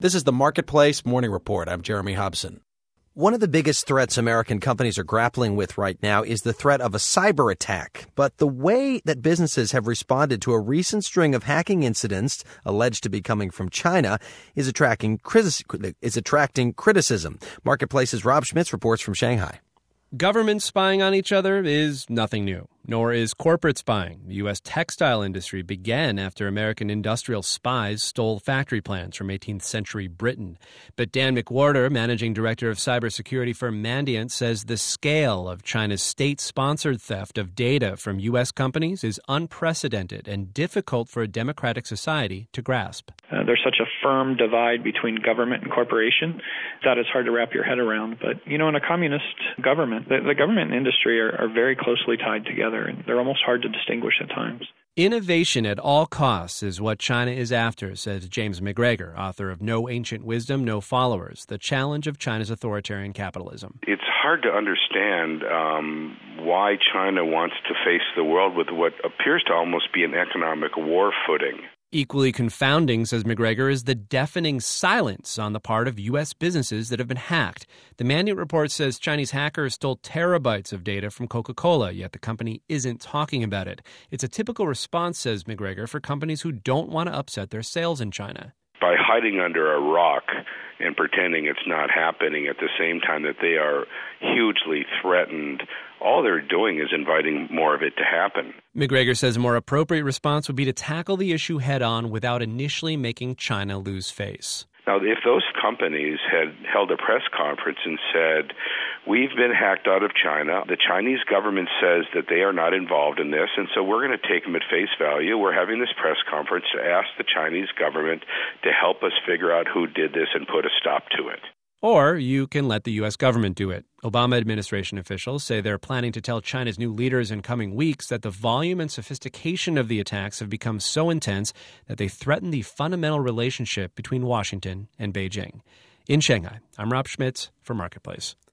This is the Marketplace Morning Report. I'm Jeremy Hobson. One of the biggest threats American companies are grappling with right now is the threat of a cyber attack. But the way that businesses have responded to a recent string of hacking incidents alleged to be coming from China is attracting criticism. Marketplace's Rob Schmitz reports from Shanghai. Governments spying on each other is nothing new, nor is corporate spying. The U.S. textile industry began after American industrial spies stole factory plans from 18th century Britain. But Dan McWhorter, managing director of cybersecurity firm Mandiant, says the scale of China's state-sponsored theft of data from U.S. companies is unprecedented and difficult for a democratic society to grasp. There's such a firm divide between government and corporation that it's hard to wrap your head around. But, in a communist government, the government and industry are very closely tied together, and they're almost hard to distinguish at times. Innovation at all costs is what China is after, says James McGregor, author of No Ancient Wisdom, No Followers, The Challenge of China's Authoritarian Capitalism. It's hard to understand why China wants to face the world with what appears to almost be an economic war footing. Equally confounding, says McGregor, is the deafening silence on the part of U.S. businesses that have been hacked. The Mandiant report says Chinese hackers stole terabytes of data from Coca-Cola, yet the company isn't talking about it. It's a typical response, says McGregor, for companies who don't want to upset their sales in China. By hiding under a rock and pretending it's not happening at the same time that they are hugely threatened, all they're doing is inviting more of it to happen. McGregor says a more appropriate response would be to tackle the issue head-on without initially making China lose face. Now, if those companies had held a press conference and said, we've been hacked out of China, the Chinese government says that they are not involved in this, and so we're going to take them at face value. We're having this press conference to ask the Chinese government to help us figure out who did this and put a stop to it. Or you can let the U.S. government do it. Obama administration officials say they're planning to tell China's new leaders in coming weeks that the volume and sophistication of the attacks have become so intense that they threaten the fundamental relationship between Washington and Beijing. In Shanghai, I'm Rob Schmitz for Marketplace.